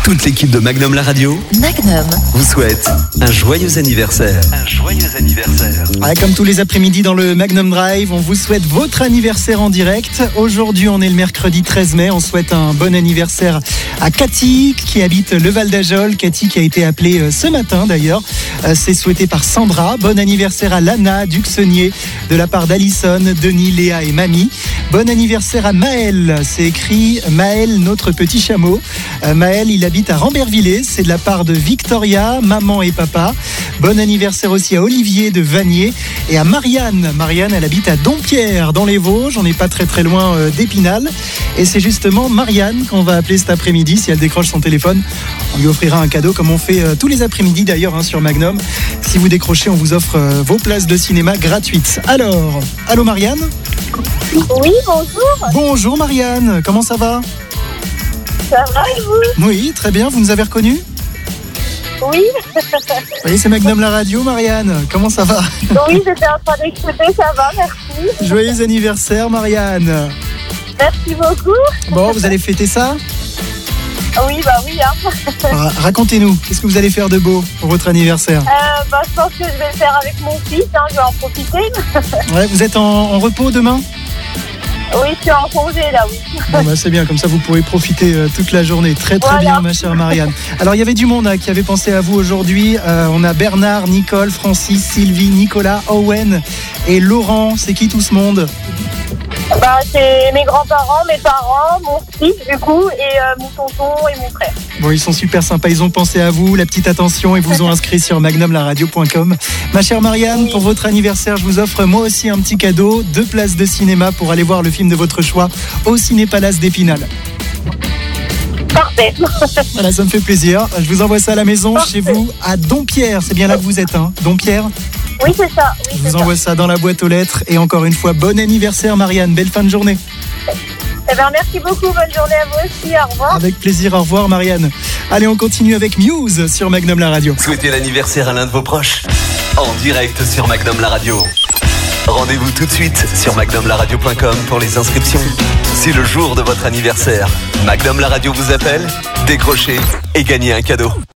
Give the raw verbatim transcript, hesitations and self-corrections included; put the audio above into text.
Toute l'équipe de Magnum la radio Magnum vous souhaite un joyeux anniversaire. Un joyeux anniversaire. Ouais, comme tous les après-midi dans le Magnum Drive, on vous souhaite votre anniversaire en direct. Aujourd'hui, on est le mercredi treize mai. On souhaite un bon anniversaire à Cathy qui habite le Val d'Ajol. Cathy qui a été appelée ce matin d'ailleurs. C'est souhaité par Sandra. Bon anniversaire à Lana Duxonnier de la part d'Alison, Denis, Léa et Mamie. Bon anniversaire à Maël. C'est écrit Maël, notre petit chameau. Euh, Maël, il habite à Rambervillers. C'est de la part de Victoria, maman et papa. Bon anniversaire aussi à Olivier de Vanier et à Marianne. Marianne, elle habite à Dompierre dans les Vosges. On n'est pas très très loin euh, d'Épinal. Et c'est justement Marianne qu'on va appeler cet après-midi. Si elle décroche son téléphone, on lui offrira un cadeau comme on fait euh, tous les après-midi d'ailleurs hein, sur Magnum. Si vous décrochez, on vous offre euh, vos places de cinéma gratuites. Alors, allô Marianne ? Oui, bonjour. Bonjour Marianne, comment ça va ? Ça va et vous ? Oui, très bien, vous nous avez reconnus ? Oui. Vous voyez, c'est Magnum la radio, Marianne, comment ça va ? Oui, j'étais en train d'écouter, ça va, merci. Joyeux anniversaire Marianne. Merci beaucoup. Bon, vous allez fêter ça ? Oui, bah oui. Hein. Ra- Racontez-nous, qu'est-ce que vous allez faire de beau pour votre anniversaire ? Euh, bah, je pense que je vais le faire avec mon fils, hein, je vais en profiter. Ouais, vous êtes en, en repos demain ? Oui, je suis en congé là, oui. Bon bah c'est bien, comme ça vous pourrez profiter euh, toute la journée. Très très Voilà. bien ma chère Marianne. Alors il y avait du monde hein, qui avait pensé à vous aujourd'hui. Euh, on a Bernard, Nicole, Francis, Sylvie, Nicolas, Owen et Laurent. C'est qui tout ce monde ? Bah, c'est mes grands-parents, mes parents, mon fils du coup, et euh, mon tonton et mon frère. Bon, ils sont super sympas, ils ont pensé à vous, la petite attention, et vous ont inscrit sur magnum la radio point com. Ma chère Marianne, Oui. pour votre anniversaire, je vous offre moi aussi un petit cadeau, deux places de cinéma pour aller voir le film de votre choix au Ciné Palace d'Épinal. Parfait. Voilà, ça me fait plaisir. Je vous envoie ça à la maison, Parfait. chez vous, à Dompierre. C'est bien là que vous êtes, hein, Dompierre. Oui, c'est ça. Oui, Je c'est vous envoie ça dans la boîte aux lettres. Et encore une fois, bon anniversaire Marianne, belle fin de journée. ça. Eh bien, merci beaucoup. Bonne journée à vous aussi. Au revoir. Avec plaisir, au revoir Marianne. Allez, on continue avec Muse sur Magnum la radio. Souhaitez l'anniversaire à l'un de vos proches en direct sur Magnum la radio. Rendez-vous tout de suite sur magnum la radio point com pour les inscriptions. C'est le jour de votre anniversaire. Magnum la radio vous appelle, décrochez et gagnez un cadeau.